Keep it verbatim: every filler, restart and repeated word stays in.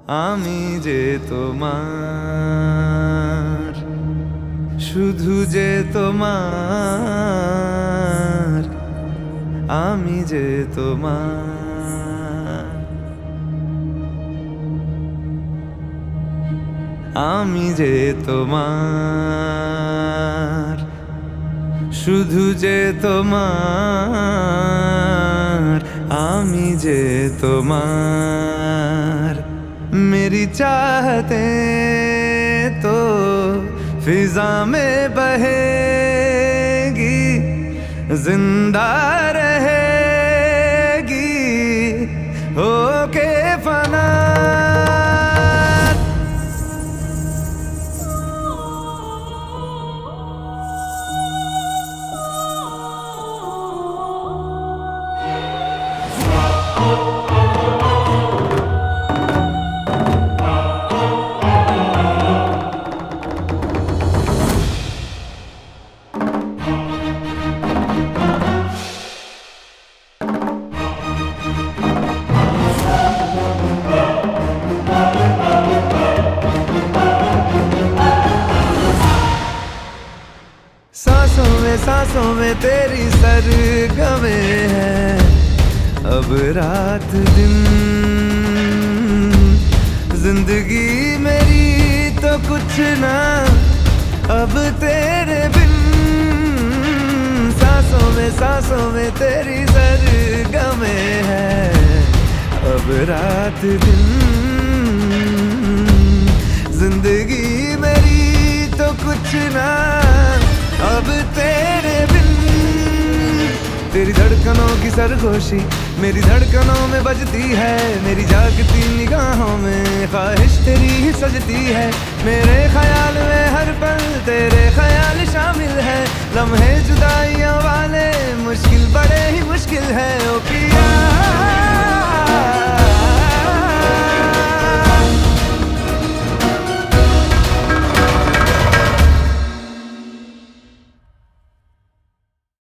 আমি যে তোমার, শুধু যে তোমার, আমি যে তোমার, আমি যে তোমার, শুধু যে তোমার, আমি যে তোমার। मेरी चाहते तो फिजा में बहेगी, जिंदा रहेगी होके फना। सांसों में सांसों में तेरी सरगमे है, अब रात दिन जिंदगी मेरी तो कुछ ना अब तेरे बिन। सांसों में सांसों में तेरी सरगमे है, अब रात दिन जिंदगी मेरी तो कुछ ना अब तेरे बिन। तेरी धड़कनों की सरगोशी मेरी धड़कनों में बजती है, मेरी जागती निगाहों में ख्वाहिश तेरी ही सजती है। मेरे ख्याल में हर पल तेरे ख्याल शामिल है, लम्हे जुदाइयों वाले मुश्किल बड़े ही मुश्किल है। ओ